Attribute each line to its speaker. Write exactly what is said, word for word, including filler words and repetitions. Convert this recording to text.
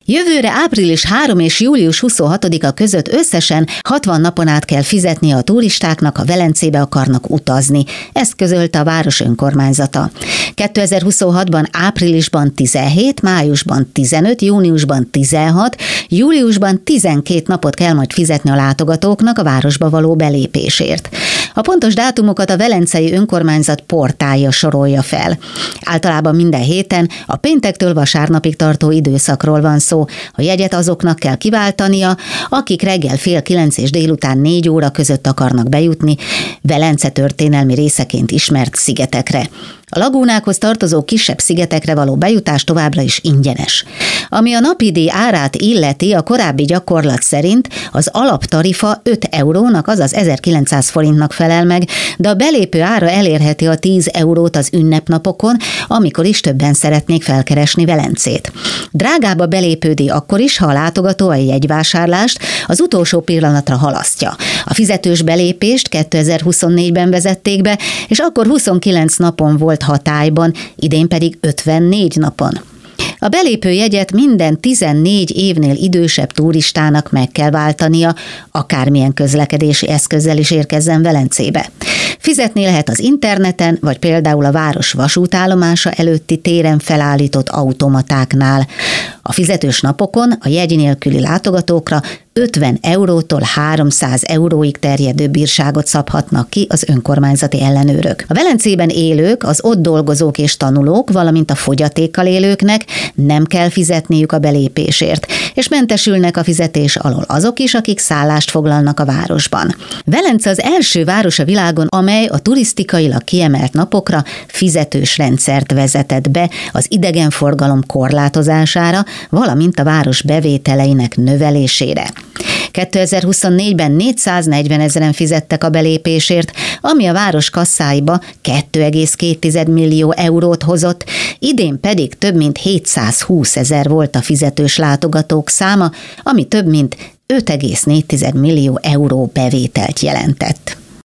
Speaker 1: Jövőre április harmadika és július huszonhatodika között összesen hatvan napon át kell fizetnie a turistáknak, ha Velencébe akarnak utazni. Ezt közölte a város önkormányzata. kétezer-huszonhatban áprilisban tizenhét, májusban tizenöt, júniusban tizenhat, júliusban tizenkét napot kell majd fizetni a látogatóknak a városba való belépésért. A pontos dátumokat a velencei önkormányzat portálja sorolja fel. Általában minden héten a péntektől vasárnapig tartó időszakról van szó. A jegyet azoknak kell kiváltania, akik reggel fél kilenc és délután négy óra között akarnak bejutni Velence történelmi részeként ismert szigetekre. A lagúnákhoz tartozó kisebb szigetekre való bejutás továbbra is ingyenes. Ami a napidíj árát illeti, a korábbi gyakorlat szerint az alaptarifa öt eurónak, azaz ezerkilencszáz forintnak felel meg, de a belépő ára elérheti a tíz eurót az ünnepnapokon, amikor is többen szeretnék felkeresni Velencét. Drágább a belépődíj akkor is, ha a látogató a jegyvásárlást az utolsó pillanatra halasztja. A fizetős belépést kétezer-huszonnégyben vezették be, és akkor huszonkilenc napon volt hatályban, idén pedig ötvennégy napon. A belépőjegyet minden tizennégy évnél idősebb turistának meg kell váltania, akármilyen közlekedési eszközzel is érkezzen Velencébe. Fizetni lehet az interneten, vagy például a város vasútállomása előtti téren felállított automatáknál. A fizetős napokon a jegy nélküli látogatókra ötven eurótól háromszáz euróig terjedő bírságot szabhatnak ki az önkormányzati ellenőrök. A Velencében élők, az ott dolgozók és tanulók, valamint a fogyatékkal élőknek nem kell fizetniük a belépésért, és mentesülnek a fizetés alól azok is, akik szállást foglalnak a városban. Velence az első város a világon, amely a turisztikailag kiemelt napokra fizetős rendszert vezetett be az idegenforgalom korlátozására, valamint a város bevételeinek növelésére. kétezer-huszonnégyben négyszáznegyven ezeren fizettek a belépésért, ami a város kasszáiba két egész két millió eurót hozott, idén pedig több mint hétszázhúsz ezer volt a fizetős látogatók száma, ami több mint öt egész négy millió euró bevételt jelentett.